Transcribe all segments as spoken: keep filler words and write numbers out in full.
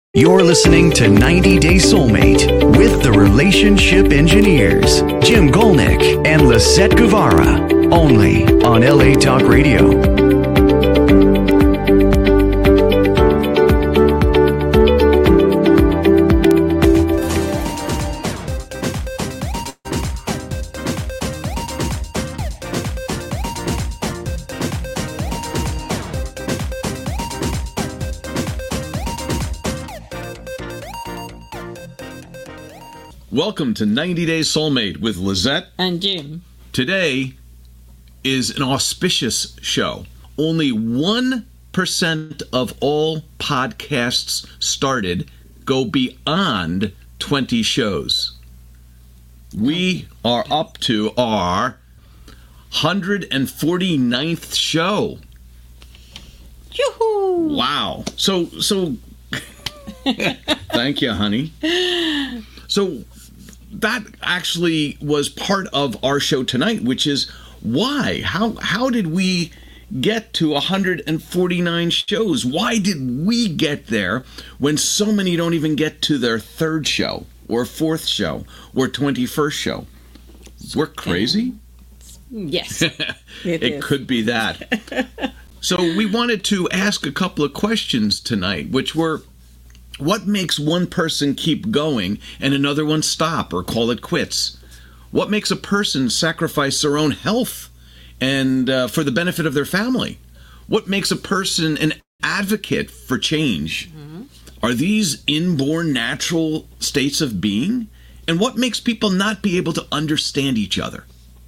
You're listening to ninety day Soulmate with the Relationship Engineers, Jim Golnick and Lisette Guevara, only on L A Talk Radio. Welcome to ninety day Soulmate with Lisette and Jim. Today is an auspicious show. Only one percent of all podcasts started go beyond twenty shows. We are up to our one hundred forty-ninth show. Yoo-hoo! Wow. So, so, thank you, honey. So, that actually was part of our show tonight, which is why? How how did we get to one hundred forty-nine shows? Why did we get there when so many don't even get to their third show or fourth show or twenty-first show? We're crazy? Yes. It, it could be that. So we wanted to ask a couple of questions tonight, which were, what makes one person keep going and another one stop or call it quits? What makes a person sacrifice their own health and uh, for the benefit of their family? What makes a person an advocate for change? Mm-hmm. Are these inborn natural states of being? And what makes people not be able to understand each other?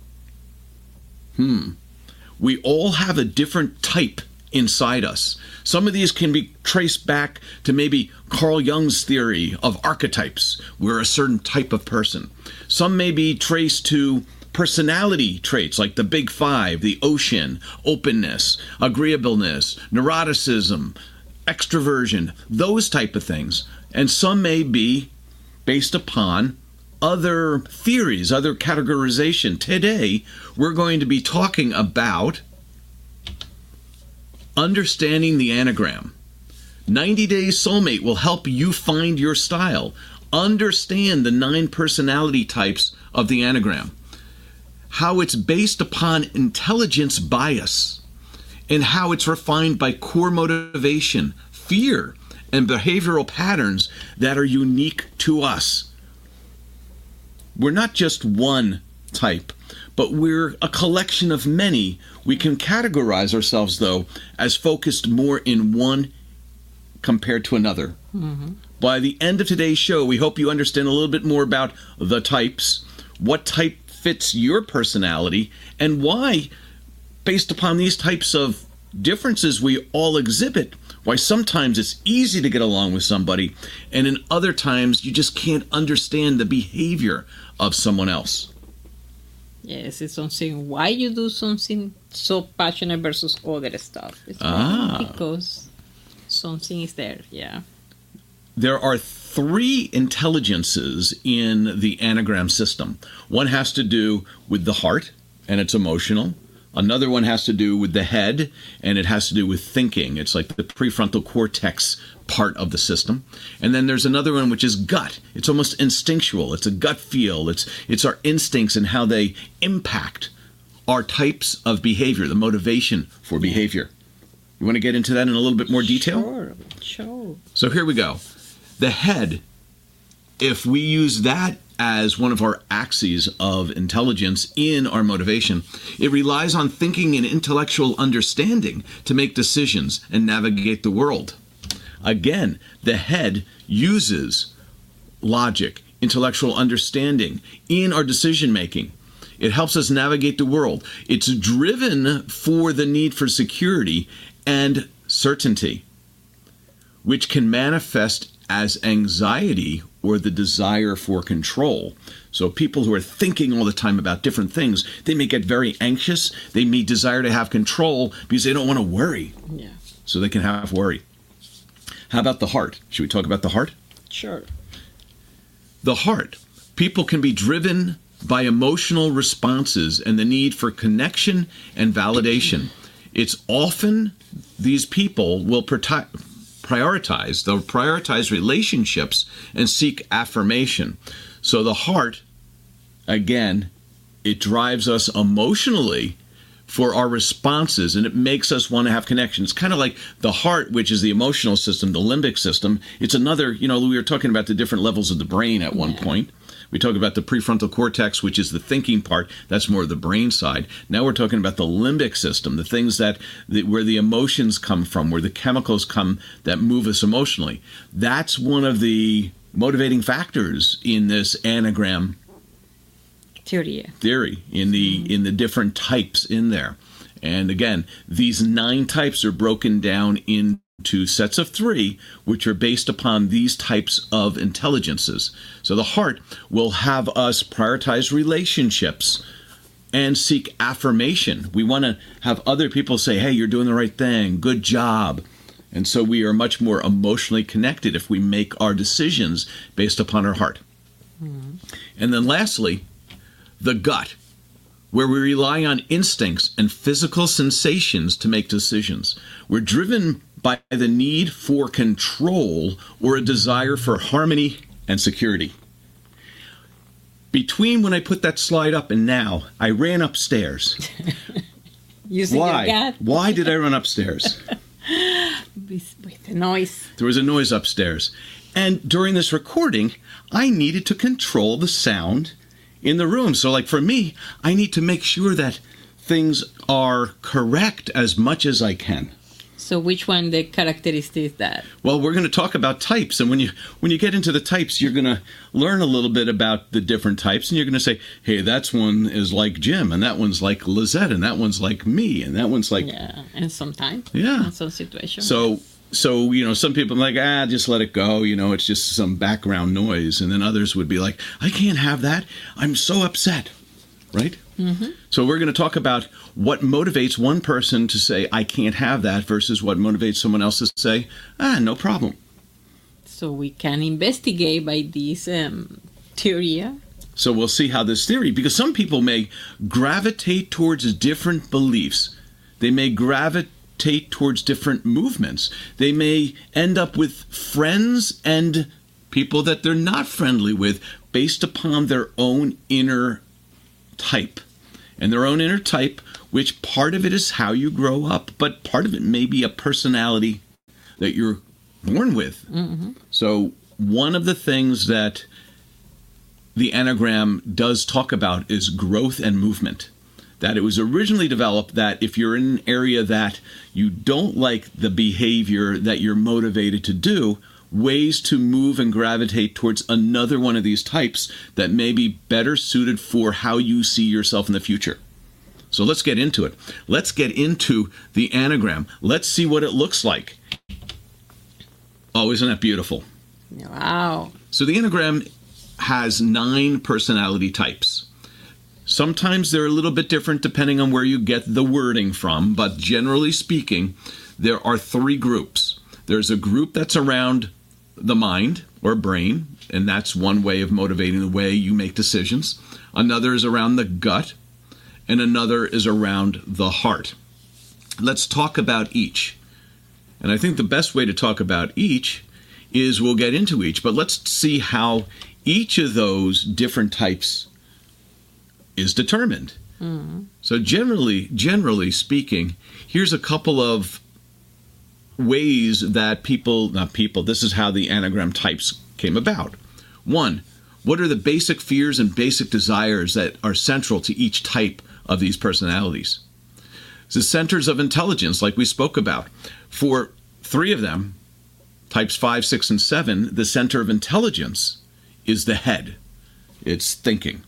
Hmm. We all have a different type inside us. Some of these can be traced back to maybe Carl Jung's theory of archetypes. We're a certain type of person. Some may be traced to personality traits like the Big Five, the ocean, openness, agreeableness, neuroticism, extroversion, those type of things. And some may be based upon other theories, other categorization. Today, we're going to be talking about understanding the Enneagram. ninety days Soulmate will help you find your style. Understand the nine personality types of the Enneagram. How it's based upon intelligence bias. And how it's refined by core motivation, fear, and behavioral patterns that are unique to us. We're not just one type, but we're a collection of many. We can categorize ourselves, though, as focused more in one compared to another. Mm-hmm. By the end of today's show, we hope you understand a little bit more about the types, what type fits your personality, and why, based upon these types of differences we all exhibit, why sometimes it's easy to get along with somebody, and in other times you just can't understand the behavior of someone else. Yes, it's something why you do something so passionate versus other stuff. It's ah. because something is there, yeah. There are three intelligences in the Enneagram system. One has to do with the heart, and it's emotional. Another one has to do with the head, and it has to do with thinking. It's like the prefrontal cortex part of the system. And then there's another one which is gut. It's almost instinctual. It's a gut feel. It's it's our instincts and how they impact our types of behavior, the motivation for behavior. You want to get into that in a little bit more detail? Sure, sure. So here we go. The head, if we use that as one of our axes of intelligence in our motivation, it relies on thinking and intellectual understanding to make decisions and navigate the world. Again, the head uses logic, intellectual understanding in our decision making. It helps us navigate the world. It's driven for the need for security and certainty, which can manifest as anxiety or the desire for control. So people who are thinking all the time about different things, they may get very anxious. They may desire to have control because they don't want to worry. Yeah. So they can have worry. How about the heart? Should we talk about the heart? Sure. The heart. People can be driven by emotional responses and the need for connection and validation. It's often these people will protect, prioritize. They'll prioritize relationships and seek affirmation. So the heart, again, it drives us emotionally for our responses, and it makes us want to have connection. It's kind of like the heart, which is the emotional system, the limbic system. It's another, you know, we were talking about the different levels of the brain at one Yeah. point. We talk about the prefrontal cortex, which is the thinking part. That's more of the brain side. Now we're talking about the limbic system, the things that, that where the emotions come from, where the chemicals come that move us emotionally. That's one of the motivating factors in this anagram Theory. theory, in the in the different types in there. And again, these nine types are broken down into sets of three, which are based upon these types of intelligences. So the heart will have us prioritize relationships and seek affirmation. We want to have other people say, hey, you're doing the right thing, good job. And so we are much more emotionally connected if we make our decisions based upon our heart. Mm-hmm. And then lastly, the gut, where we rely on instincts and physical sensations to make decisions. We're driven by the need for control or a desire for harmony and security. Between when I put that slide up and now, I ran upstairs. Using Why? your gut. Why did I run upstairs? With, with the noise. There was a noise upstairs. And during this recording, I needed to control the sound in the room. So like for me, I need to make sure that things are correct as much as I can. So which one the characteristic is that? Well, we're going to talk about types. And when you when you get into the types, you're going to learn a little bit about the different types. And you're going to say, hey, that's one is like Jim, and that one's like Lizette, and that one's like me, and that one's like... Yeah, and sometimes. Yeah. In some situations. So, so you know, some people are like, ah, just let it go. You know, it's just some background noise. And then others would be like, I can't have that. I'm so upset. Right? Mm-hmm. So we're going to talk about what motivates one person to say, I can't have that, versus what motivates someone else to say, ah, no problem. So we can investigate by this um, theory. So we'll see how this theory, because some people may gravitate towards different beliefs. They may gravitate towards different movements. They may end up with friends and people that they're not friendly with based upon their own inner type. And their own inner type, which part of it is how you grow up, but part of it may be a personality that you're born with. Mm-hmm. So one of the things that the Enneagram does talk about is growth and movement. That it was originally developed that if you're in an area that you don't like the behavior that you're motivated to do, ways to move and gravitate towards another one of these types that may be better suited for how you see yourself in the future. So let's get into it. Let's get into the Enneagram. Let's see what it looks like. Oh, isn't that beautiful? Wow. So the Enneagram has nine personality types. Sometimes they're a little bit different depending on where you get the wording from, but generally speaking, there are three groups. There's a group that's around the mind or brain, and that's one way of motivating the way you make decisions. Another is around the gut, and another is around the heart. Let's talk about each. And I think the best way to talk about each is we'll get into each, but let's see how each of those different types is determined. Mm-hmm. So generally, generally speaking, here's a couple of ways that people, not people, this is how the Enneagram types came about. One, what are the basic fears and basic desires that are central to each type of these personalities? The centers of intelligence, like we spoke about. For three of them, types five, six, and seven, the center of intelligence is the head. It's thinking.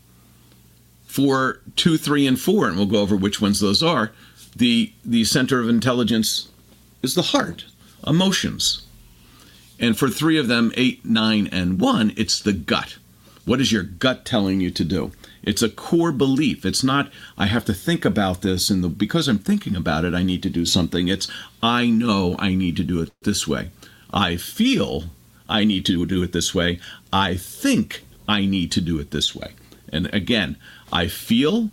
For two, three, and four, and we'll go over which ones those are, the, the center of intelligence is the heart, emotions. And for three of them, eight, nine, and one, it's the gut. What is your gut telling you to do? It's a core belief. It's not, I have to think about this, and the, because I'm thinking about it, I need to do something. It's, I know I need to do it this way. I feel I need to do it this way. I think I need to do it this way. And again, I feel,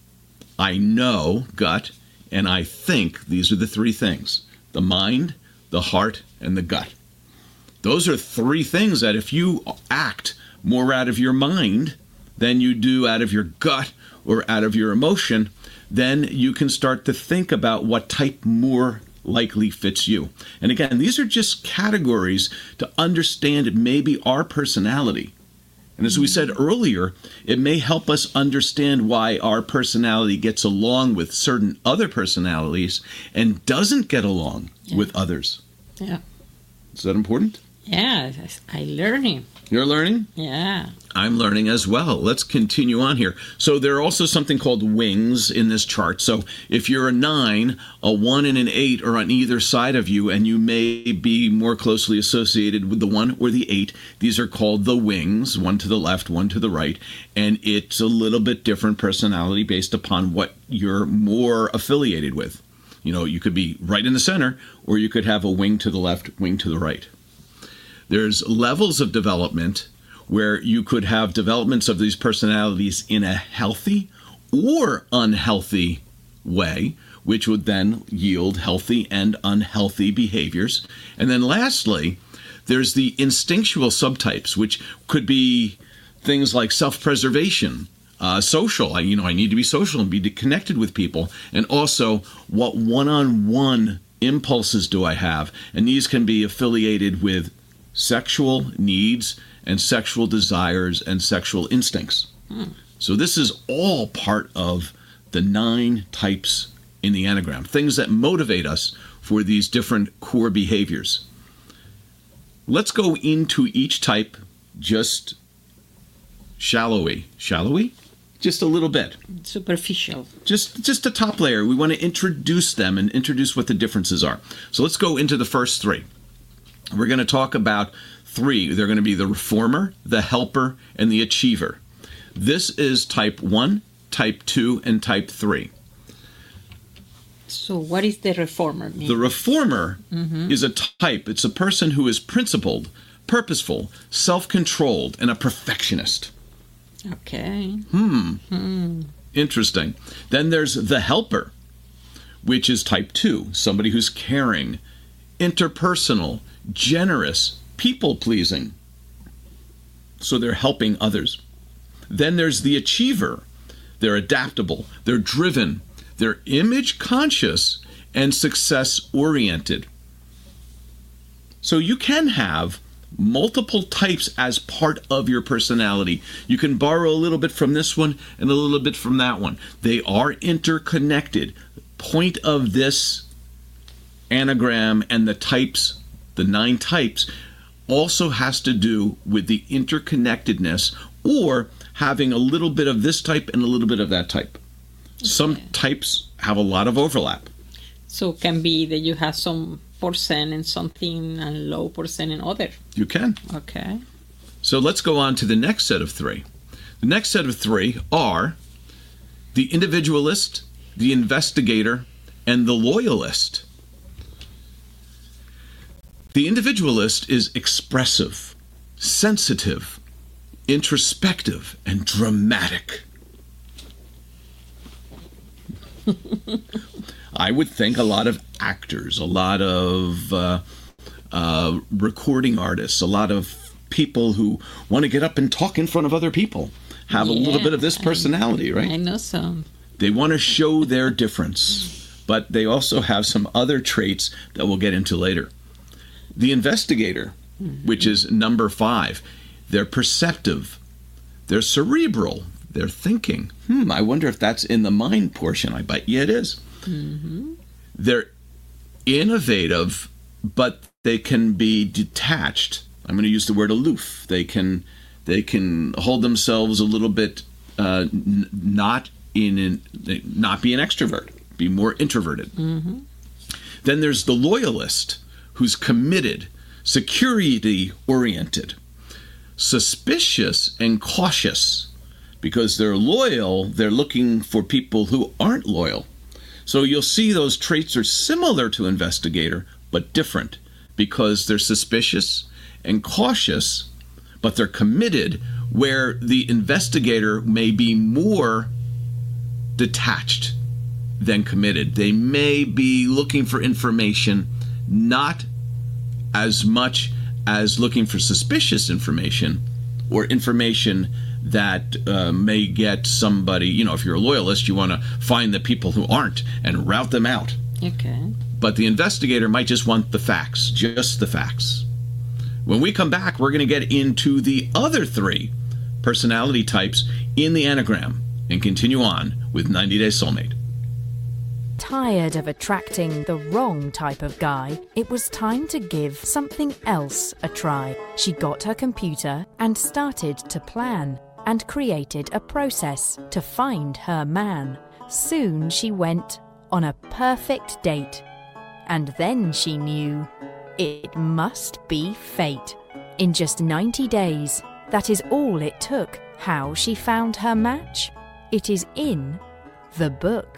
I know, gut, and I think. These are the three things. The mind, the heart, and the gut. Those are three things that if you act more out of your mind than you do out of your gut or out of your emotion, then you can start to think about what type more likely fits you. And again, these are just categories to understand maybe our personality. And as we said earlier, it may help us understand why our personality gets along with certain other personalities and doesn't get along yeah. with others. Yeah. Is that important? Yeah, I'm learning. You're learning? Yeah. I'm learning as well. Let's continue on here. So there are also something called wings in this chart. So if you're a nine, a one and an eight are on either side of you, and you may be more closely associated with the one or the eight. These are called the wings, one to the left, one to the right. And it's a little bit different personality based upon what you're more affiliated with. You know, you could be right in the center, or you could have a wing to the left, wing to the right. There's levels of development where you could have developments of these personalities in a healthy or unhealthy way, which would then yield healthy and unhealthy behaviors. And then lastly, there's the instinctual subtypes, which could be things like self-preservation, uh, social. I, you know, I need to be social and be connected with people. And also, what one-on-one impulses do I have? And these can be affiliated with sexual needs and sexual desires and sexual instincts. Hmm. So this is all part of the nine types in the Enneagram, things that motivate us for these different core behaviors. Let's go into each type just shallowy. Shallowy? Just a little bit. Superficial. Just just a top layer. We want to introduce them and introduce what the differences are. So let's go into the first three. We're going to talk about three. They're going to be the reformer, the helper, and the achiever. This is type one, type two, and type three. So what is the reformer mean? The reformer mm-hmm. is a type. It's a person who is principled, purposeful, self-controlled, and a perfectionist. Okay. Hmm. Hmm. Interesting. Then there's the helper, which is type two, somebody who's caring, interpersonal, generous, people-pleasing. So they're helping others. Then there's the achiever. They're adaptable, they're driven, they're image-conscious, and success-oriented. So you can have multiple types as part of your personality. You can borrow a little bit from this one and a little bit from that one. They are interconnected. Point of this Enneagram and the types, the nine types, also has to do with the interconnectedness or having a little bit of this type and a little bit of that type. Okay. Some types have a lot of overlap. So it can be that you have some percent in something and low percent in other. You can. Okay. So let's go on to the next set of three. The next set of three are the individualist, the investigator, and the loyalist. The individualist is expressive, sensitive, introspective, and dramatic. I would think a lot of actors, a lot of uh, uh, recording artists, a lot of people who want to get up and talk in front of other people have yeah, a little bit of this personality, I, right? I know some. They want to show their difference, but they also have some other traits that we'll get into later. The investigator, mm-hmm. which is number five, they're perceptive, they're cerebral, they're thinking. Hmm, I wonder if that's in the mind portion. I bet you it is. Mm-hmm. They're innovative, but they can be detached. I'm going to use the word aloof. They can they can hold themselves a little bit, uh, n- not in an, not be an extrovert, be more introverted. Mm-hmm. Then there's the loyalist, who's committed, security-oriented, suspicious and cautious. Because they're loyal, they're looking for people who aren't loyal. So you'll see those traits are similar to investigator, but different. Because they're suspicious and cautious, but they're committed, where the investigator may be more detached than committed. They may be looking for information, not as much as looking for suspicious information or information that uh, may get somebody, you know, if you're a loyalist, you want to find the people who aren't and route them out. Okay. But the investigator might just want the facts, just the facts. When we come back, we're going to get into the other three personality types in the Enneagram and continue on with ninety Day Soulmate. Tired of attracting the wrong type of guy, it was time to give something else a try. She got her computer and started to plan and created a process to find her man. Soon she went on a perfect date. And then she knew it must be fate. In just ninety days, that is all it took. How she found her match? It is in the book.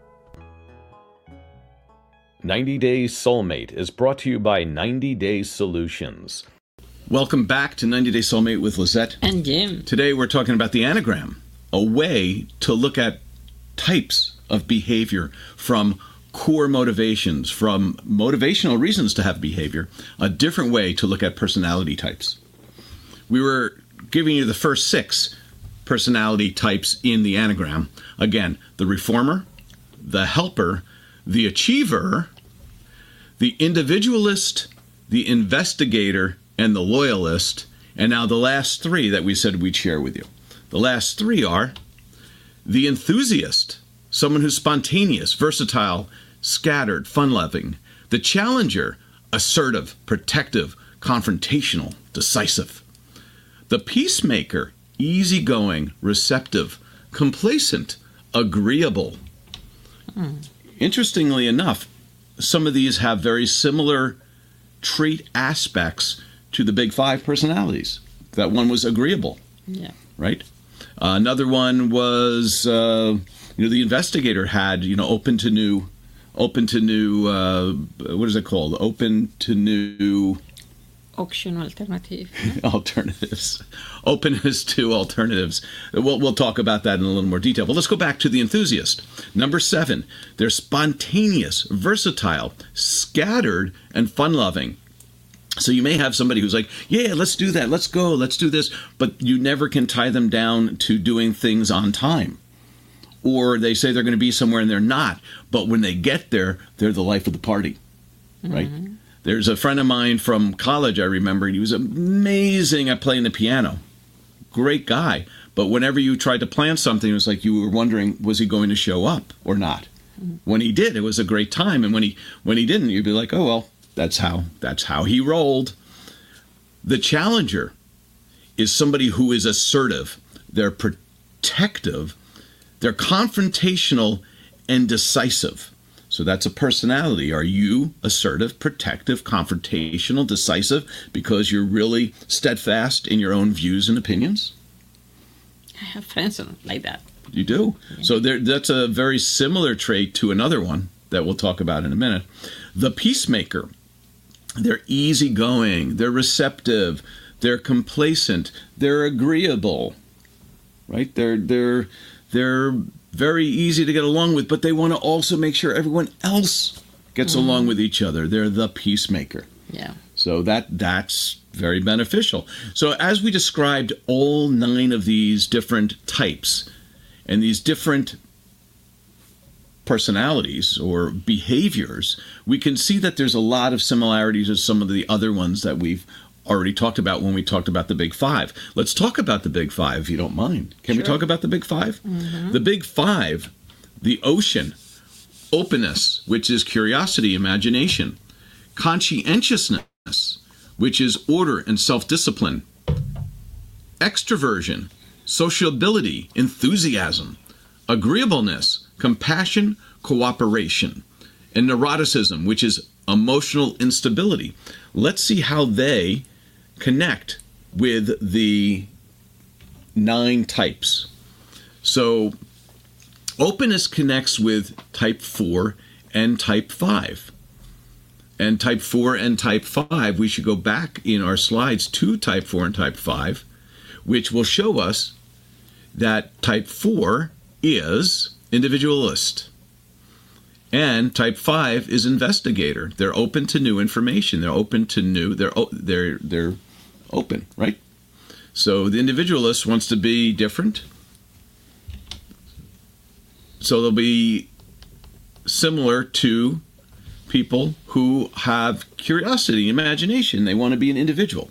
ninety Day Soulmate is brought to you by ninety Day Solutions. Welcome back to ninety Day Soulmate with Lisette and Jim. Today we're talking about the Enneagram, a way to look at types of behavior from core motivations, from motivational reasons to have behavior, a different way to look at personality types. We were giving you the first six personality types in the Enneagram. Again, the reformer, the helper, the achiever, the individualist, the investigator, and the loyalist. And now the last three that we said we'd share with you. The last three are the enthusiast, someone who's spontaneous, versatile, scattered, fun-loving. The challenger, assertive, protective, confrontational, decisive. The peacemaker, easygoing, receptive, complacent, agreeable. Mm. Interestingly enough, some of these have very similar trait aspects to the big five personalities. That one was agreeable, yeah, right? Uh, another one was, uh, you know, the investigator had, you know, open to new, open to new, uh, what is it called? Open to new... Auction alternative. alternatives. Openness to alternatives. We'll, we'll talk about that in a little more detail. But let's go back to the enthusiast. Number seven, they're spontaneous, versatile, scattered, and fun-loving. So you may have somebody who's like, yeah, let's do that, let's go, let's do this, but you never can tie them down to doing things on time. Or they say they're going to be somewhere and they're not, but when they get there, they're the life of the party, right? Mm-hmm. There's a friend of mine from college, I remember, and he was amazing at playing the piano. Great guy. But whenever you tried to plan something, it was like you were wondering, was he going to show up or not? Mm-hmm. When he did, it was a great time. And when he when he didn't, you'd be like, oh, well, that's how that's how he rolled. The challenger is somebody who is assertive. They're protective. They're confrontational and decisive. So that's a personality. Are you assertive, protective, confrontational, decisive because you're really steadfast in your own views and opinions? I have friends like that. You do? Yeah. So there, that's a very similar trait to another one that we'll talk about in a minute. The peacemaker. They're easygoing. They're receptive. They're complacent. They're agreeable. Right? They're they're they're very easy to get along with, but they want to also make sure everyone else gets mm. along with each other. They're the peacemaker. Yeah. So that that's very beneficial. So as we described all nine of these different types and these different personalities or behaviors, we can see that there's a lot of similarities with some of the other ones that we've already talked about when we talked about the Big Five. Let's talk about the Big Five, if you don't mind. Can sure. we talk about the Big Five? Mm-hmm. The Big Five, the ocean, openness, which is curiosity, imagination, conscientiousness, which is order and self-discipline, extroversion, sociability, enthusiasm, agreeableness, compassion, cooperation, and neuroticism, which is emotional instability. Let's see how they connect with the nine types. So openness connects with type four and type five. And type four and type five, we should go back in our slides to type four and type five, which will show us that type four is individualist. And type five is investigator. They're open to new information. They're open to new. They're they're they're open, right? So the individualist wants to be different. So they'll be similar to people who have curiosity, imagination. They want to be an individual.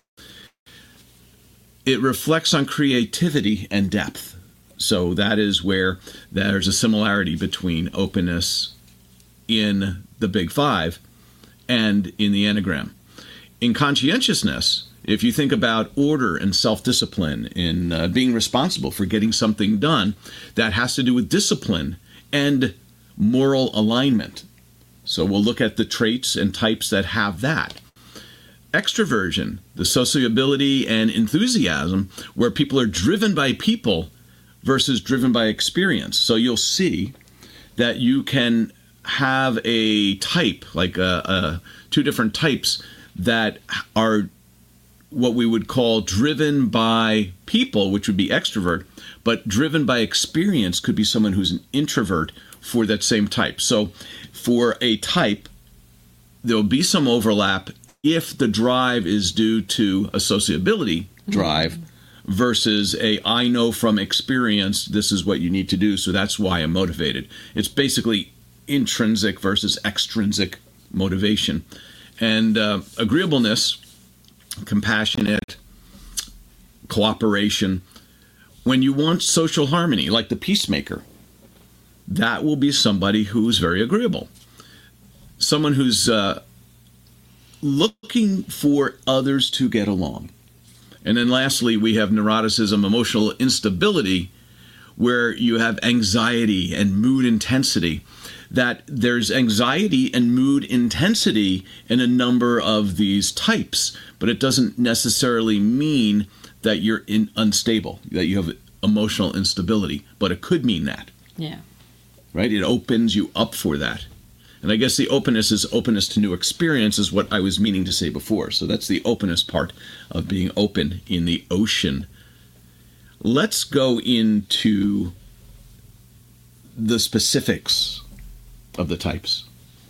It reflects on creativity and depth. So that is where there's a similarity between openness in the Big Five and in the Enneagram. In conscientiousness, if you think about order and self-discipline, in uh, being responsible for getting something done, that has to do with discipline and moral alignment. So we'll look at the traits and types that have that. Extroversion, the sociability and enthusiasm, where people are driven by people versus driven by experience. So you'll see that you can have a type, like a, a, two different types that are what we would call driven by people, which would be extrovert, but driven by experience could be someone who's an introvert for that same type. So for a type, there'll be some overlap if the drive is due to a sociability drive, mm-hmm. versus a I know from experience this is what you need to do, so that's why I'm motivated. It's basically intrinsic versus extrinsic motivation. And uh, agreeableness, compassionate, cooperation. When you want social harmony, like the peacemaker, that will be somebody who's very agreeable. Someone who's uh, looking for others to get along. And then lastly, we have neuroticism, emotional instability, where you have anxiety and mood intensity. That there's anxiety and mood intensity in a number of these types, but it doesn't necessarily mean that you're in unstable, that you have emotional instability, but it could mean that. Yeah. Right? It opens you up for that. And I guess the openness is openness to new experience is what I was meaning to say before. So that's the openness part of being open in the ocean. Let's go into the specifics of the types.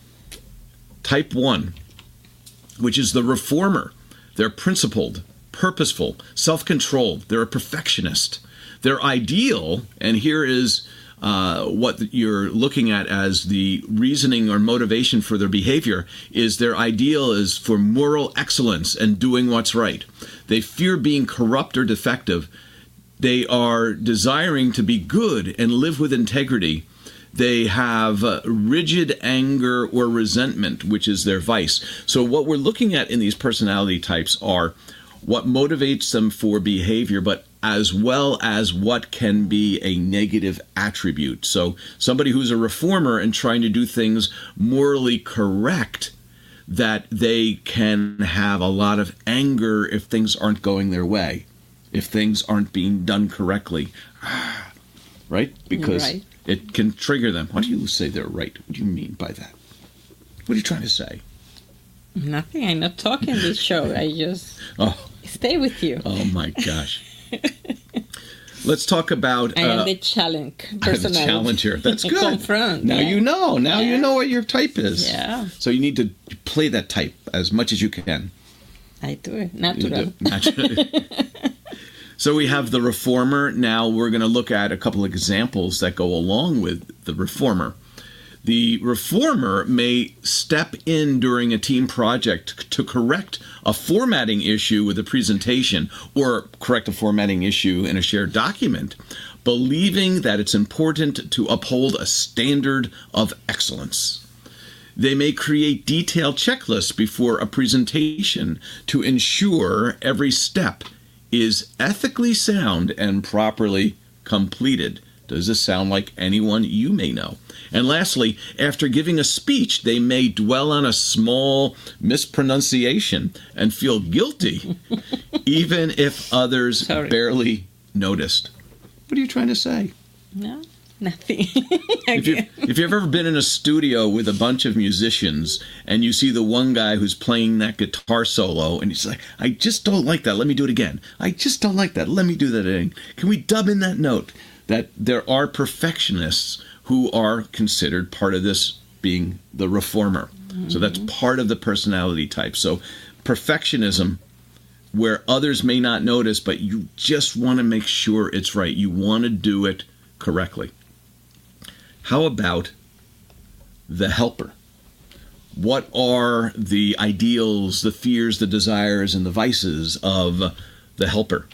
Type one, which is the reformer. They're principled, purposeful, self-controlled. They're a perfectionist. Their ideal, and here is uh, what you're looking at as the reasoning or motivation for their behavior, is their ideal is for moral excellence and doing what's right. They fear being corrupt or defective. They are desiring to be good and live with integrity. They have uh, rigid anger or resentment, which is their vice. So what we're looking at in these personality types are what motivates them for behavior, but as well as what can be a negative attribute. So somebody who's a reformer and trying to do things morally correct, that they can have a lot of anger if things aren't going their way, if things aren't being done correctly, right? Because right. It can trigger them. Why do you say they're right? What do you mean by that? What are you trying to say? Nothing. I'm not talking this show. I just oh. stay with you. Oh, my gosh. Let's talk about... I am uh, the challenge personality. The challenger. That's good. Confront. Now yeah. you know. Now yeah. you know what your type is. Yeah. So you need to play that type as much as you can. I do it. Natural. Natural. So we have the reformer. Now we're going to look at a couple of examples that go along with the reformer. The reformer may step in during a team project to correct a formatting issue with a presentation or correct a formatting issue in a shared document, believing that it's important to uphold a standard of excellence. They may create detailed checklists before a presentation to ensure every step is ethically sound and properly completed. Does this sound like anyone you may know? And lastly, after giving a speech, they may dwell on a small mispronunciation and feel guilty, even if others Sorry. barely noticed. What are you trying to say? No, nothing. if, you, if you've ever been in a studio with a bunch of musicians and you see the one guy who's playing that guitar solo and he's like, I just don't like that. Let me do it again. I just don't like that. Let me do that again. Can we dub in that note? That there are perfectionists who are considered part of this being the reformer. Mm-hmm. So that's part of the personality type. So perfectionism, where others may not notice, but you just want to make sure it's right. You want to do it correctly. How about the helper? What are the ideals, the fears, the desires, and the vices of the helper?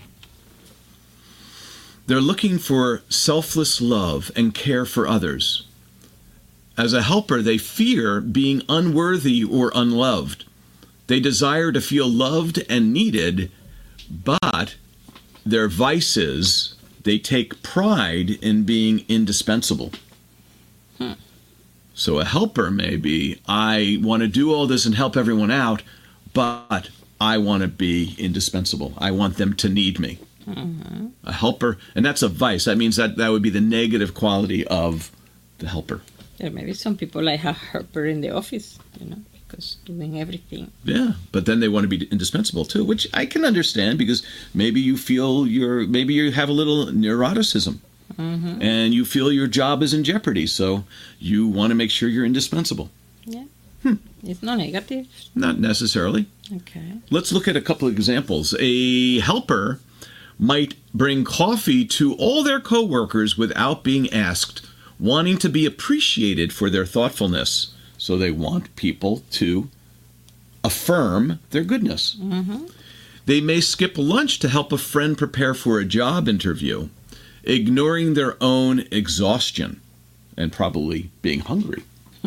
They're looking for selfless love and care for others. As a helper, they fear being unworthy or unloved. They desire to feel loved and needed, but their vices, they take pride in being indispensable. Hmm. So a helper may be, I want to do all this and help everyone out, but I want to be indispensable. I want them to need me. Mm-hmm. A helper, and that's a vice. That means that that would be the negative quality of the helper. Yeah, maybe some people like a helper in the office, you know, because doing everything. Yeah, but then they want to be indispensable too, which I can understand because maybe you feel you're, maybe you have a little neuroticism. Mm-hmm. And you feel your job is in jeopardy, so you want to make sure you're indispensable. Yeah. Hmm. It's not negative. Not necessarily. Okay. Let's look at a couple of examples. A helper might bring coffee to all their coworkers without being asked, wanting to be appreciated for their thoughtfulness. So they want people to affirm their goodness. Mm-hmm. They may skip lunch to help a friend prepare for a job interview, ignoring their own exhaustion and probably being hungry.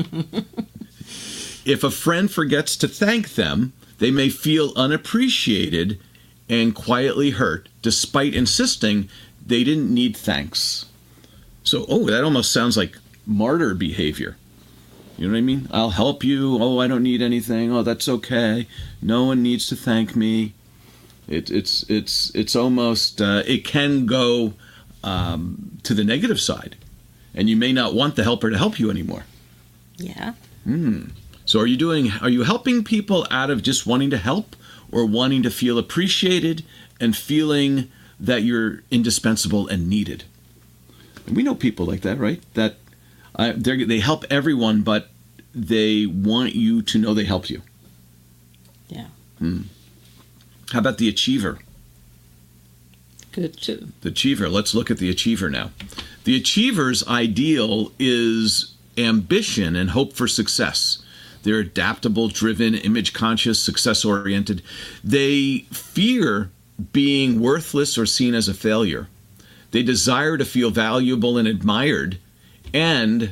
If a friend forgets to thank them, they may feel unappreciated and quietly hurt, despite insisting they didn't need thanks. So, oh, that almost sounds like martyr behavior. You know what I mean? I'll help you. Oh, I don't need anything. Oh, that's okay. No one needs to thank me. It, it's it's it's almost uh, it can go Um, to the negative side, and you may not want the helper to help you anymore. Yeah. Hmm. So are you doing, are you helping people out of just wanting to help or wanting to feel appreciated and feeling that you're indispensable and needed? And we know people like that, right? That uh, they help everyone, but they want you to know they helped you. Yeah. Hmm. How about the achiever? Good too. The achiever. Let's look at the achiever now. The achiever's ideal is ambition and hope for success. They're adaptable, driven, image-conscious, success-oriented. They fear being worthless or seen as a failure. They desire to feel valuable and admired, and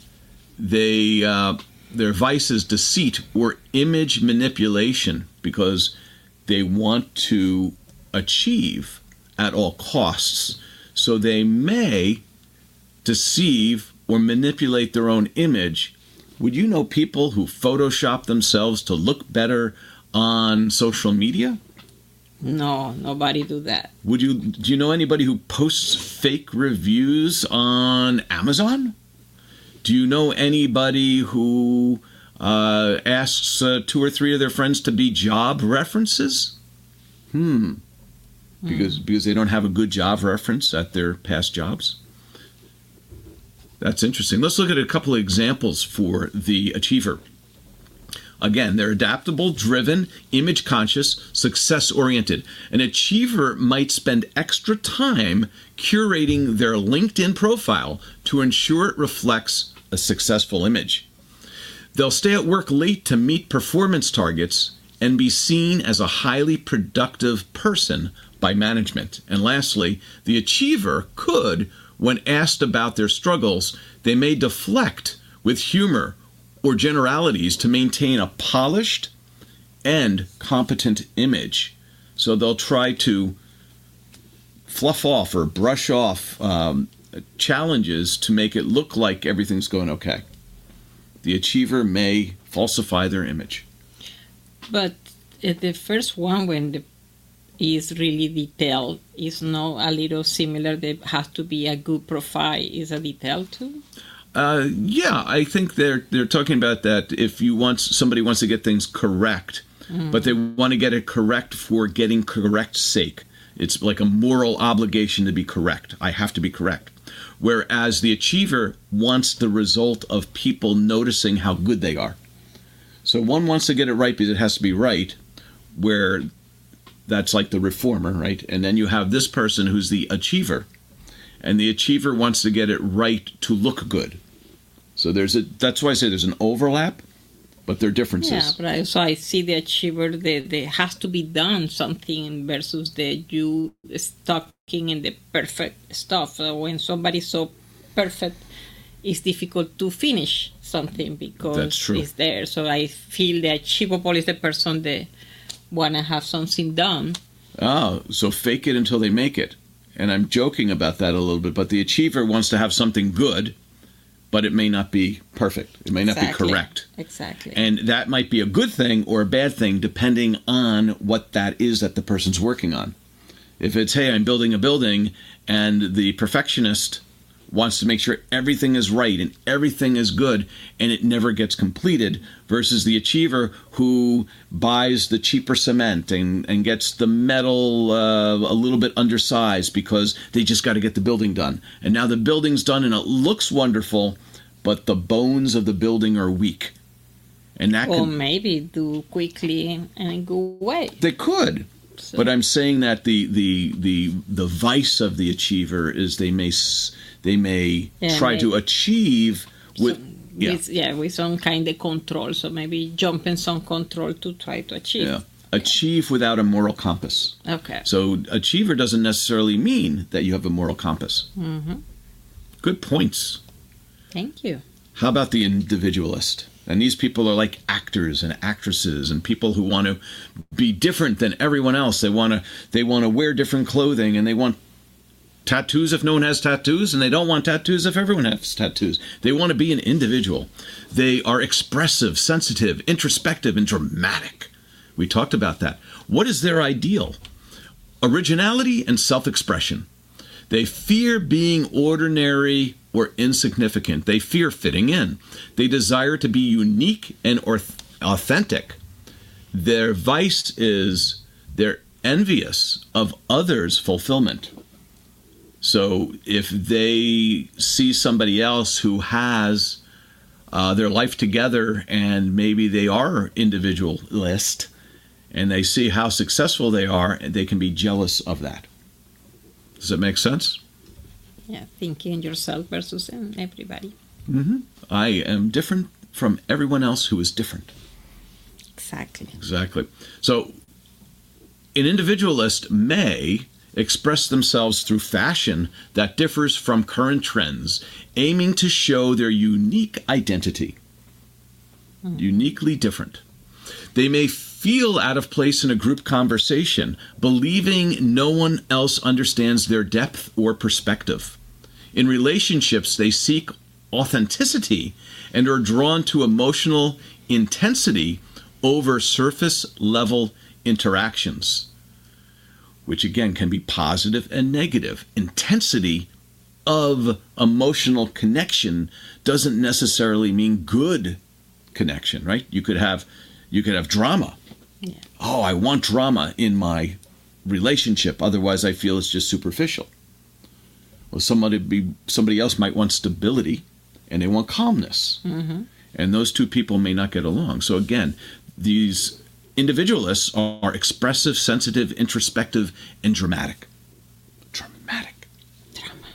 they uh, their vice is deceit or image manipulation because they want to achieve at all costs. So they may deceive or manipulate their own image. Would you know people who Photoshop themselves to look better on social media? No, nobody do that. Would you? Do you know anybody who posts fake reviews on Amazon? Do you know anybody who uh, asks uh, two or three of their friends to be job references? Hmm. Because because they don't have a good job reference at their past jobs? That's interesting. Let's look at a couple of examples for the achiever. Again, they're adaptable, driven, image-conscious, success-oriented. An achiever might spend extra time curating their LinkedIn profile to ensure it reflects a successful image. They'll stay at work late to meet performance targets and be seen as a highly productive person by management. And lastly, the achiever could, when asked about their struggles, they may deflect with humor or generalities to maintain a polished and competent image. So they'll try to fluff off or brush off um, challenges to make it look like everything's going okay. The achiever may falsify their image. But uh, the first one, when the is really detailed, is not a little similar. There has to be a good profile. Is a detail too? Uh, yeah, I think they're they're talking about that. If you want somebody wants to get things correct, mm. but they want to get it correct for getting correct sake. It's like a moral obligation to be correct. I have to be correct. Whereas the achiever wants the result of people noticing how good they are. So one wants to get it right because it has to be right, where that's like the reformer, right? And then you have this person who's the achiever. And the achiever wants to get it right to look good. So there's a, that's why I say there's an overlap, but there are differences. Yeah, but I, so I see the achiever, the, the has to be done something versus the you stucking in the perfect stuff. So when somebody's so perfect, it's difficult to finish something because That's true. It's there. So I feel the achievable is the person that want to have something done. Oh, so fake it until they make it. And I'm joking about that a little bit, but the achiever wants to have something good, but it may not be perfect. It may not Exactly. be correct. Exactly. And that might be a good thing or a bad thing depending on what that is that the person's working on. If it's, hey, I'm building a building, and the perfectionist wants to make sure everything is right and everything is good and it never gets completed, versus the achiever who buys the cheaper cement and, and gets the metal uh, a little bit undersized because they just got to get the building done. And now the building's done and it looks wonderful, but the bones of the building are weak. And that or can, maybe do quickly and go away. they could. So- But I'm saying that the, the the the vice of the achiever is they may s- they may Yeah, try they- to achieve with So, yeah with, yeah, with some kind of control. So maybe jumping some control to try to achieve. yeah achieve without a moral compass. Okay. So achiever doesn't necessarily mean that you have a moral compass. Mm-hmm. Good points. Thank you. How about the individualist? And these people are like actors and actresses and people who want to be different than everyone else. They want to they want to wear different clothing, and they want tattoos if no one has tattoos, and they don't want tattoos if everyone has tattoos. They want to be an individual. They are expressive, sensitive, introspective, and dramatic. We talked about that. What is their ideal? Originality and self-expression. They fear being ordinary or insignificant. They fear fitting in. They desire to be unique and orth- authentic. Their vice is they're envious of others' fulfillment. So if they see somebody else who has uh, their life together and maybe they are individualist and they see how successful they are, they can be jealous of that. Does that make sense? Yeah, thinking yourself versus everybody. Mm-hmm. I am different from everyone else who is different. Exactly. Exactly. So an individualist may express themselves through fashion that differs from current trends, aiming to show their unique identity. Mm. Uniquely different. They may feel out of place in a group conversation, believing no one else understands their depth or perspective. In relationships, they seek authenticity and are drawn to emotional intensity over surface-level interactions, which again can be positive and negative. Intensity of emotional connection doesn't necessarily mean good connection, right? You could have you could have drama. Yeah. Oh, I want drama in my relationship, otherwise I feel it's just superficial. Well, somebody be somebody else might want stability and they want calmness. Mm-hmm. And those two people may not get along. So again, these individualists are expressive, sensitive, introspective, and dramatic. Dramatic. Drama.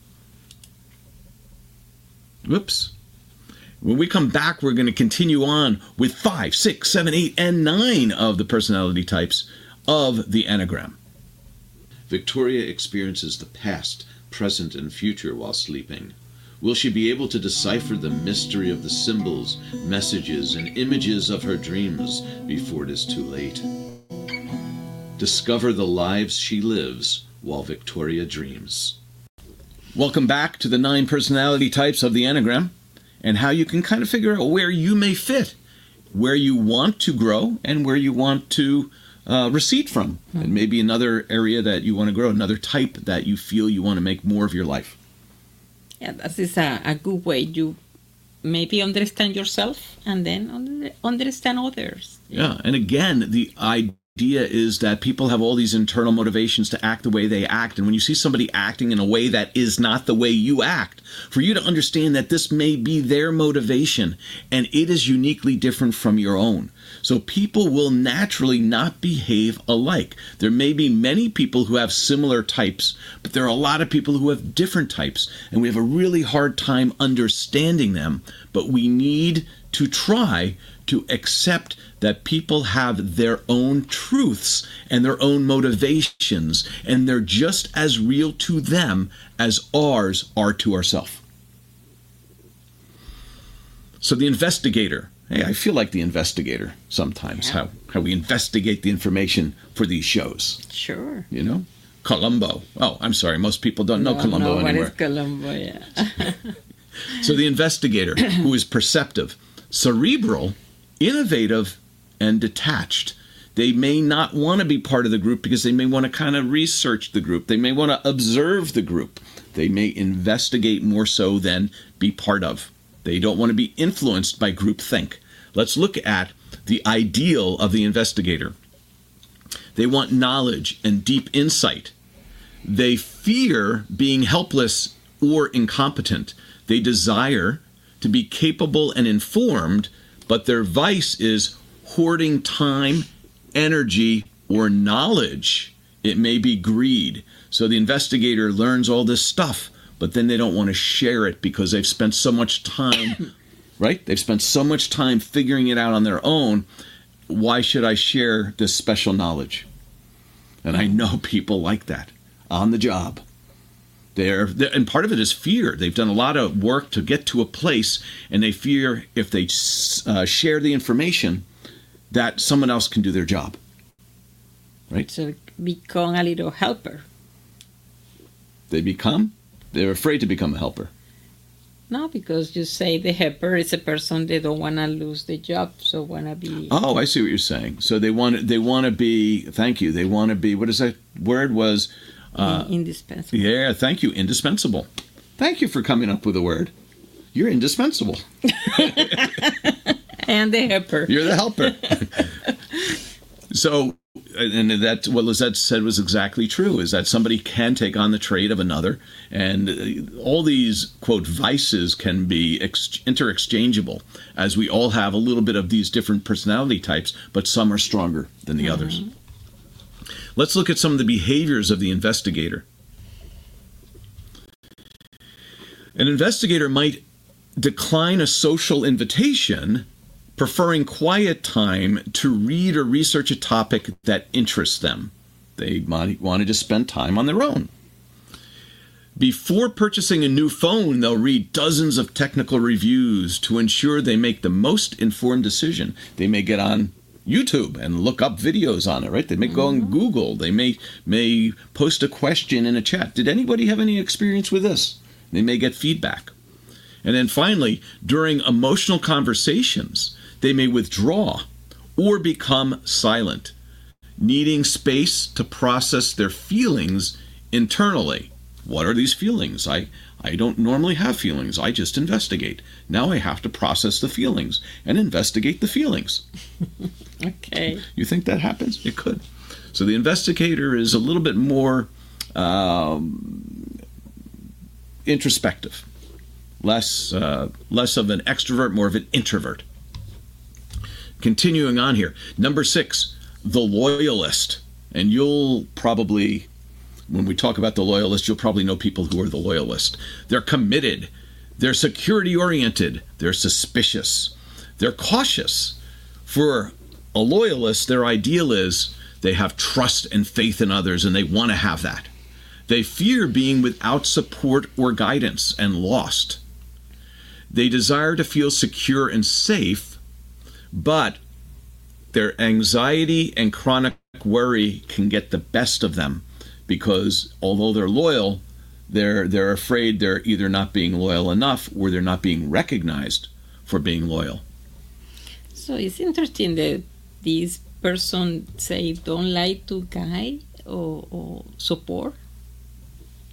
Whoops. When we come back, we're going to continue on with five, six, seven, eight, and nine of the personality types of the Enneagram. Victoria experiences the past, present, and future while sleeping. Will she be able to decipher the mystery of the symbols, messages, and images of her dreams before it is too late? Discover the lives she lives while Victoria dreams. Welcome back to the nine personality types of the Enneagram, and how you can kind of figure out where you may fit, where you want to grow, and where you want to uh, recede from. Mm-hmm. And maybe another area that you want to grow, another type that you feel you want to make more of your life. Yeah, that is a, a good way. You maybe understand yourself and then under, understand others. Yeah, and again, the idea is that people have all these internal motivations to act the way they act. And when you see somebody acting in a way that is not the way you act, for you to understand that this may be their motivation and it is uniquely different from your own. So people will naturally not behave alike. There may be many people who have similar types, but there are a lot of people who have different types. And we have a really hard time understanding them. But we need to try to accept that people have their own truths and their own motivations, and they're just as real to them as ours are to ourselves. So the investigator, hey, I feel like the investigator sometimes, yeah. how, how we investigate the information for these shows. Sure. You know? Columbo. Oh, I'm sorry, most people don't know no, Columbo no, anymore. What is Columbo, yeah. So the investigator, who is perceptive, cerebral, innovative, and detached. They may not want to be part of the group because they may want to kind of research the group. They may want to observe the group. They may investigate more so than be part of. They don't want to be influenced by groupthink. Let's look at the ideal of the investigator. They want knowledge and deep insight. They fear being helpless or incompetent. They desire to be capable and informed, but their vice is hoarding time, energy, or knowledge. It may be greed. So the investigator learns all this stuff, but then they don't want to share it because they've spent so much time, right? They've spent so much time figuring it out on their own. Why should I share this special knowledge? And I know people like that on the job. They're, they're, and part of it is fear. They've done a lot of work to get to a place, and they fear if they uh, share the information that someone else can do their job. Right? So become a little helper. They become? They're afraid to become a helper. No, because you say the helper is a person they don't want to lose the job, so want to be... Oh, I see what you're saying. So they want they want to be, thank you, they want to be, what is that word was... Uh, indispensable. Yeah, thank you. Indispensable. Thank you for coming up with a word. You're indispensable. And the helper. You're the helper. So, and that what Lisette said was exactly true, is that somebody can take on the trait of another, and all these, quote, vices can be ex- inter-exchangeable, as we all have a little bit of these different personality types, but some are stronger than the mm-hmm. others. Let's look at some of the behaviors of the investigator. An investigator might decline a social invitation, preferring quiet time to read or research a topic that interests them. They might want to spend time on their own. Before purchasing a new phone, they'll read dozens of technical reviews to ensure they make the most informed decision. They may get on YouTube and look up videos on it, right? They may go on Google. They may may post a question in a chat. Did anybody have any experience with this? They may get feedback. And then finally, during emotional conversations, they may withdraw or become silent, needing space to process their feelings internally. What are these feelings? I, I don't normally have feelings. I just investigate. Now I have to process the feelings and investigate the feelings. Okay. You think that happens? It could. So the investigator is a little bit more um, introspective, less uh, less of an extrovert, more of an introvert. Continuing on here, number six, the loyalist. And you'll probably, when we talk about the loyalist, you'll probably know people who are the loyalist. They're committed. They're security-oriented. They're suspicious. They're cautious. For a loyalist, their ideal is they have trust and faith in others, and they want to have that. They fear being without support or guidance and lost. They desire to feel secure and safe, but their anxiety and chronic worry can get the best of them because although they're loyal, they're they're afraid they're either not being loyal enough or they're not being recognized for being loyal. So it's interesting that this person say don't lie to guide or, or support.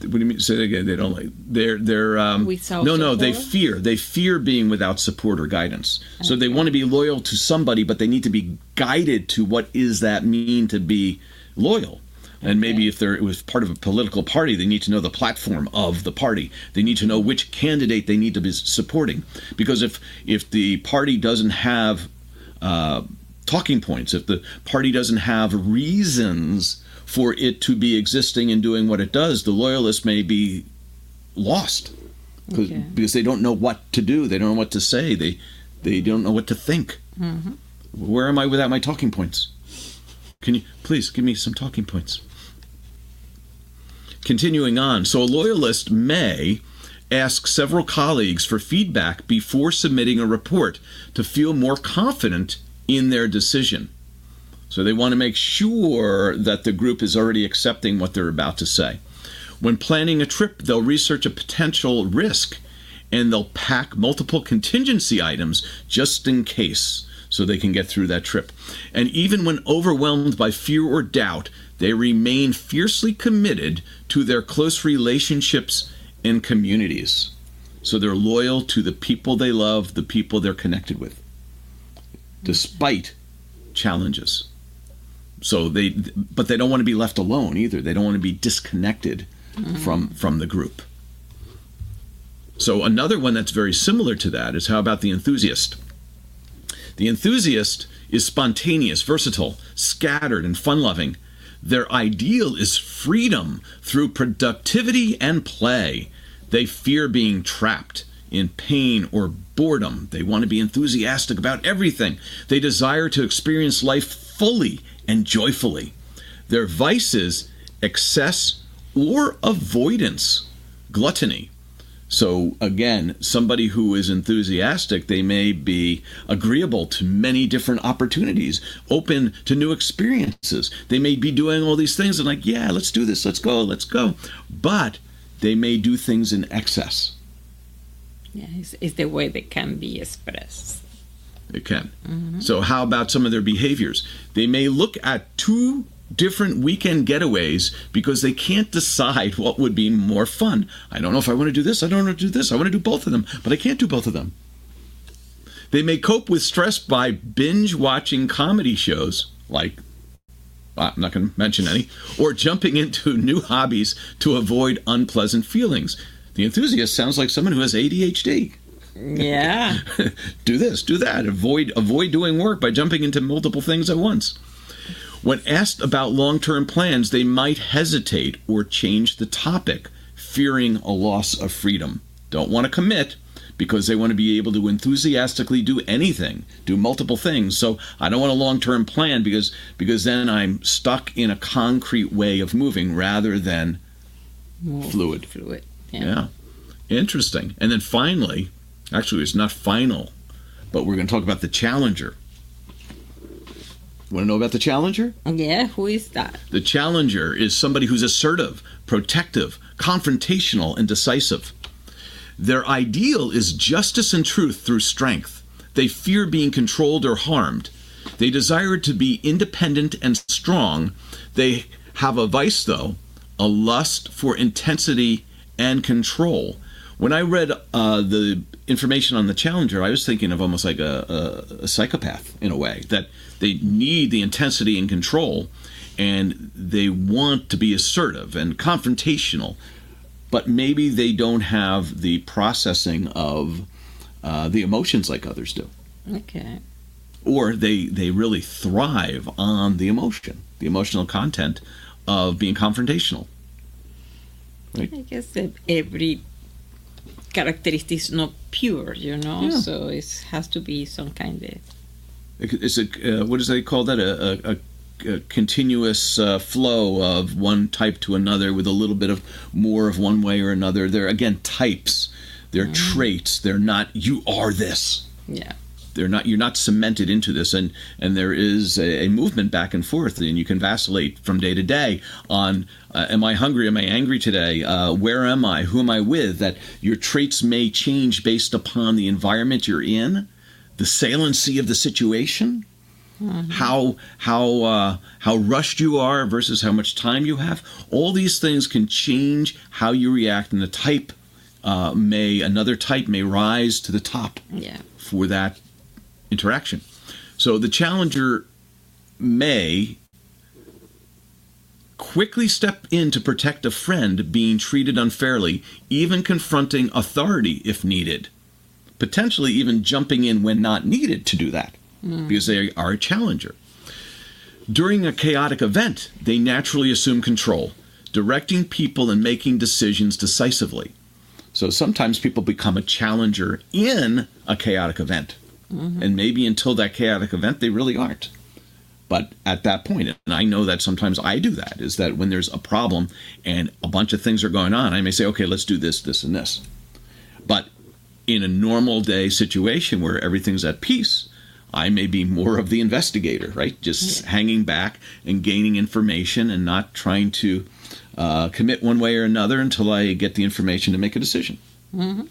What do you mean? Say it again. They don't like. They're they're. Um, Without no, no. They support? fear. They fear being without support or guidance. So they want to be loyal to somebody, but they need to be guided to what is that mean to be loyal. And maybe if they're it was part of a political party, they need to know the platform of the party. They need to know which candidate they need to be supporting. Because if if the party doesn't have uh, talking points, if the party doesn't have reasons for it to be existing and doing what it does, the loyalists may be lost okay. because they don't know what to do. They don't know what to say. They they don't know what to think. Mm-hmm. Where am I without my talking points? Can you please give me some talking points? Continuing on, so a loyalist may ask several colleagues for feedback before submitting a report to feel more confident in their decision. So they want to make sure that the group is already accepting what they're about to say. When planning a trip, they'll research a potential risk and they'll pack multiple contingency items just in case so they can get through that trip. And even when overwhelmed by fear or doubt, they remain fiercely committed to their close relationships and communities. So they're loyal to the people they love, the people they're connected with, despite challenges. So they, but they don't want to be left alone either. They don't want to be disconnected mm-hmm. from, from the group. So another one that's very similar to that is how about the enthusiast? The enthusiast is spontaneous, versatile, scattered, and fun-loving. Their ideal is freedom through productivity and play. They fear being trapped in pain or boredom. They want to be enthusiastic about everything. They desire to experience life fully and joyfully. Their vices, excess or avoidance, gluttony. So again, somebody who is enthusiastic, they may be agreeable to many different opportunities, open to new experiences. They may be doing all these things and like, yeah, let's do this, let's go, let's go. But they may do things in excess. Yeah, it's, it's the way they can be expressed. It can. Mm-hmm. So how about some of their behaviors? They may look at two different weekend getaways because they can't decide what would be more fun. I don't know if I want to do this. I don't want to do this. I want to do both of them, but I can't do both of them. They may cope with stress by binge watching comedy shows, like, I'm not going to mention any, or jumping into new hobbies to avoid unpleasant feelings. The enthusiast sounds like someone who has A D H D. Yeah. Do this, do that. Avoid avoid doing work by jumping into multiple things at once. When asked about long-term plans, they might hesitate or change the topic, fearing a loss of freedom. Don't want to commit because they want to be able to enthusiastically do anything, do multiple things. So I don't want a long-term plan because because then I'm stuck in a concrete way of moving rather than More fluid. Fluid, yeah. Yeah. Interesting. And then finally, actually it's not final, but we're going to talk about the challenger. Want to know about the challenger? Yeah, who is that? The challenger is somebody who's assertive, protective, confrontational, and decisive. Their ideal is justice and truth through strength. They fear being controlled or harmed. They desire to be independent and strong. They have a vice, though, a lust for intensity and control. When I read uh, the information on the challenger, I was thinking of almost like a, a, a psychopath in a way, that they need the intensity and control, and they want to be assertive and confrontational, but maybe they don't have the processing of uh, the emotions like others do. Okay. Or they, they really thrive on the emotion, the emotional content of being confrontational. Right? I guess that every characteristic is not pure, you know, yeah. So it has to be some kind of... It's a, uh, what does they call that? A, a, a continuous uh, flow of one type to another with a little bit of more of one way or another. They're, again, types. They're mm. traits. They're not, you are this. Yeah. They're not, you're not cemented into this. And, and there is a, a movement back and forth, and you can vacillate from day to day on, uh, am I hungry? Am I angry today? Uh, where am I? Who am I with? That your traits may change based upon the environment you're in, the saliency of the situation. Mm-hmm. How how uh, how rushed you are versus how much time you have. All these things can change how you react, and the type uh, may another type may rise to the top yeah. for that interaction. So the challenger may quickly step in to protect a friend being treated unfairly, even confronting authority if needed, potentially even jumping in when not needed to do that. Mm. Because they are a challenger. During a chaotic event, they naturally assume control, directing people and making decisions decisively. So sometimes people become a challenger in a chaotic event. Mm-hmm. And maybe until that chaotic event, they really aren't. But at that point, and I know that sometimes I do that, is that when there's a problem and a bunch of things are going on, I may say, okay, let's do this, this, and this. But in a normal day situation where everything's at peace, I may be more of the investigator, right? Just yeah. hanging back and gaining information and not trying to uh, commit one way or another until I get the information to make a decision. Mm-hmm.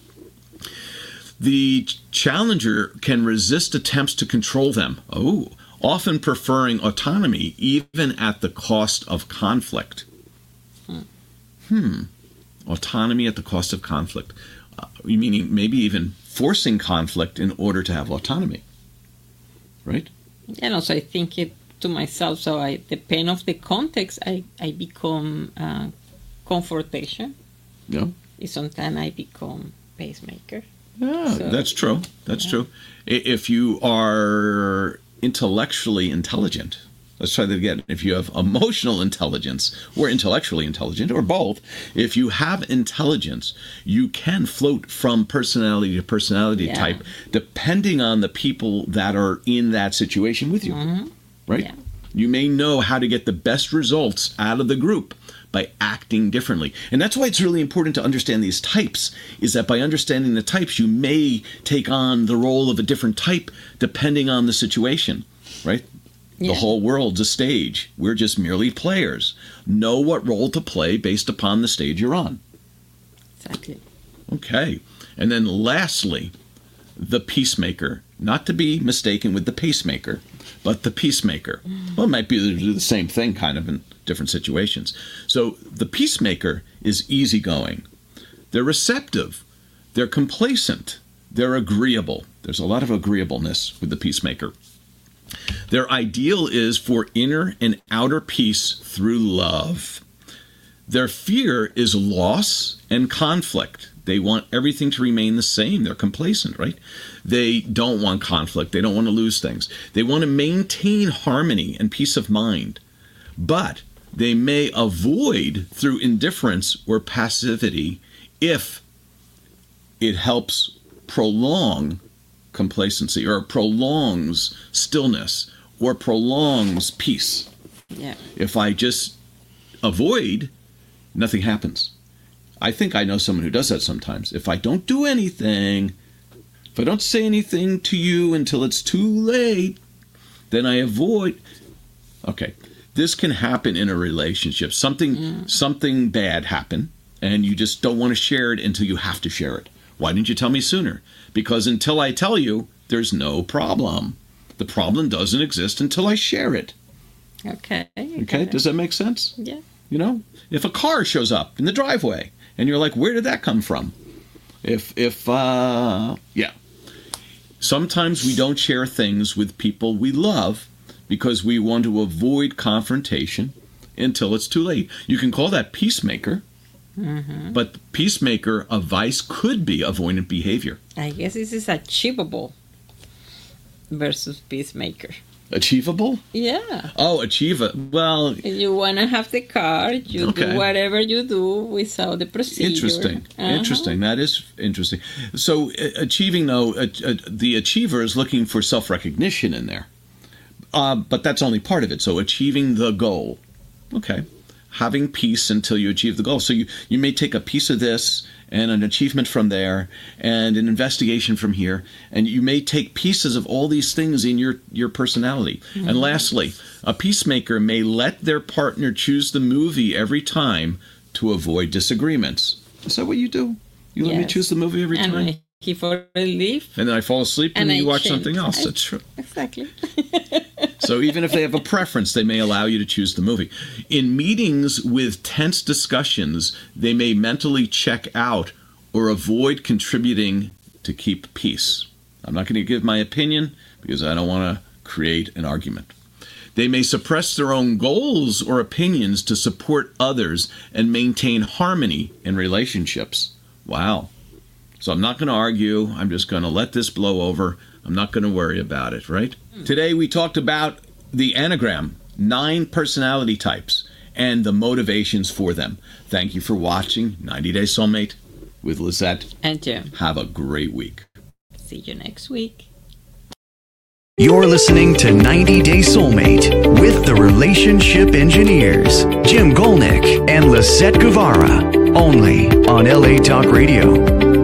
The challenger can resist attempts to control them. Oh, often preferring autonomy even at the cost of conflict. Hmm. hmm. Autonomy at the cost of conflict. Uh, meaning maybe even forcing conflict in order to have autonomy. Right? And also I think it to myself, so I depend of the context, I, I become uh, confrontation. Yeah. Sometimes I become pacemaker. Yeah, so, that's true. That's yeah. true. If you are intellectually intelligent, let's try that again. If you have emotional intelligence or intellectually intelligent or both, if you have intelligence, you can float from personality to personality yeah. type depending on the people that are in that situation with you, mm-hmm. right? Yeah. You may know how to get the best results out of the group by acting differently. And that's why it's really important to understand these types, is that by understanding the types, you may take on the role of a different type depending on the situation, right? Yeah. The whole world's a stage. We're just merely players. Know what role to play based upon the stage you're on. Exactly. Okay. And then lastly, the peacemaker. Not to be mistaken with the pacemaker, but the peacemaker. Mm. Well, it might be the same thing kind of in different situations. So the peacemaker is easygoing. They're receptive. They're complacent. They're agreeable. There's a lot of agreeableness with the peacemaker. Their ideal is for inner and outer peace through love. Their fear is loss and conflict. They want everything to remain the same. They're complacent, right? They don't want conflict. They don't want to lose things. They want to maintain harmony and peace of mind. But they may avoid through indifference or passivity if it helps prolong complacency or prolongs stillness or prolongs peace. Yeah. If I just avoid, nothing happens. I think I know someone who does that sometimes. If I don't do anything, if I don't say anything to you until it's too late, then I avoid. Okay, this can happen in a relationship. Something, mm. something bad happened, and you just don't want to share it until you have to share it. Why didn't you tell me sooner? Because until I tell you, there's no problem. The problem doesn't exist until I share it. Okay. Okay, does that make sense? Yeah. You know, if a car shows up in the driveway and you're like, where did that come from? If, if, uh, yeah. Sometimes we don't share things with people we love because we want to avoid confrontation until it's too late. You can call that peacemaker, mm-hmm. but peacemaker, a vice could be avoidant behavior. I guess this is achievable versus peacemaker. Achievable? Yeah. Oh, achieve it. Well, you want to have the car, you okay. do whatever you do without the procedure. Interesting. Uh-huh. Interesting. That is interesting. So uh, achieving, though, uh, uh, the achiever is looking for self-recognition in there. Uh, but that's only part of it. So achieving the goal. Okay. Having peace until you achieve the goal. So you, you may take a piece of this and an achievement from there and an investigation from here. And you may take pieces of all these things in your, your personality. Mm-hmm. And lastly, a peacemaker may let their partner choose the movie every time to avoid disagreements. Is that what you do? You let yes. me choose the movie every and time? I, he fall asleep. And then I fall asleep and, and then you I watch change. something else. I, That's true. Exactly. So even if they have a preference, they may allow you to choose the movie. In meetings with tense discussions, they may mentally check out or avoid contributing to keep peace. I'm not going to give my opinion because I don't want to create an argument. They may suppress their own goals or opinions to support others and maintain harmony in relationships. Wow. So I'm not going to argue. I'm just going to let this blow over. I'm not going to worry about it, right? Mm. Today we talked about the Enneagram, nine personality types, and the motivations for them. Thank you for watching ninety Day Soulmate with Lisette and Jim. Have a great week. See you next week. You're listening to ninety Day Soulmate with the Relationship Engineers, Jim Golnick and Lisette Guevara, only on L A Talk Radio.